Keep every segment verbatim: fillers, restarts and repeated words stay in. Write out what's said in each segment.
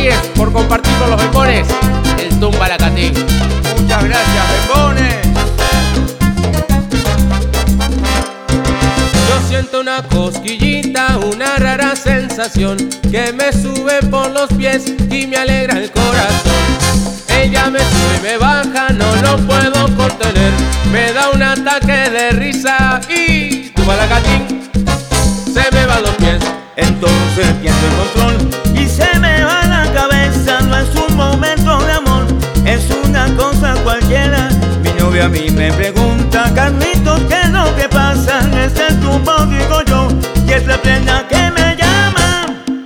Rodríguez por compartir con los bembones el Tumba Lacatín. Muchas gracias, bembones. Yo siento una cosquillita, una rara sensación que me sube por los pies y me alegra el corazón. Ella me sube y me baja, no lo puedo contener. Me da un ataque de risa y Tumba Lacatín, se me van los pies. Entonces pierdo el control y se me va la cabeza. No es un momento de amor, es una cosa cualquiera. Mi novia a mí me pregunta: Carlitos, ¿qué es lo que pasa? Es el tumbo, digo yo, y es la plena que me llama.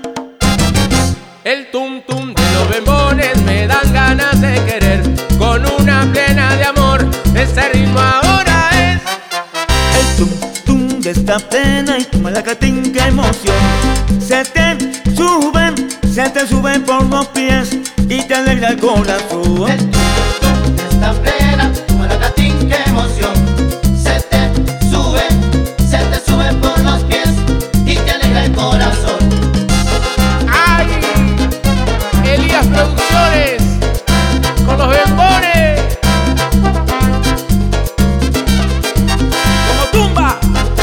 El tum tum de los bembones me dan ganas de querer. Con una plena de amor, este ritmo ahora es el tum tum de esta plena y Tumba Lacatín, qué emoción. Se te sube, se te sube por los pies y te alegra el corazón. El tum tum de esta plena, Tumba Lacatín, qué emoción. Se te sube, se te sube por los pies y te alegra el corazón. ¡Ay! Elías Producciones con los bembones. Como tumba.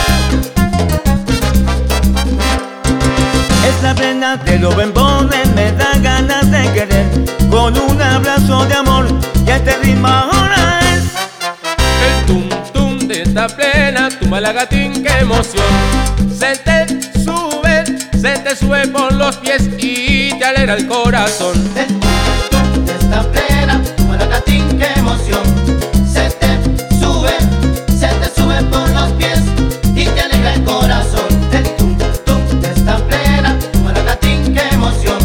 Es la plena de los bembones, me da ganas de querer. Con un abrazo de amor, y este ritmo ahora es El tum tum de esta plena, Tumba Lacatín, qué emoción. Se te sube, se te sube por los pies y te alegra el corazón. El tum tum de esta plena, Tumba Lacatín, qué emoción. Se te sube, se te sube por los pies y te alegra el corazón. El tum tum de esta plena, Tumba Lacatín, qué emoción.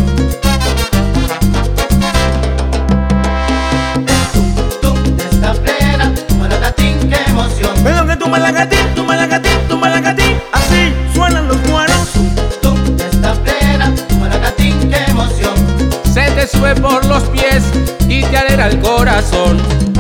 El tum tum de esta plena, Tumba Lacatín, qué emoción. pero que Tumba Lacatín, Tumba Lacatín, Tumba Lacatín. Así suenan los cueros. Tum tum de esta plena, Tumba Lacatín, qué emoción. Se te sube por los pies y te alegra el corazón.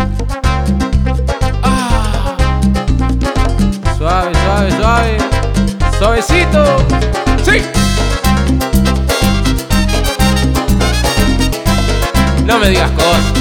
Ah. Suave, suave, suave. Suavecito. ¡Sí! No me digas cosas.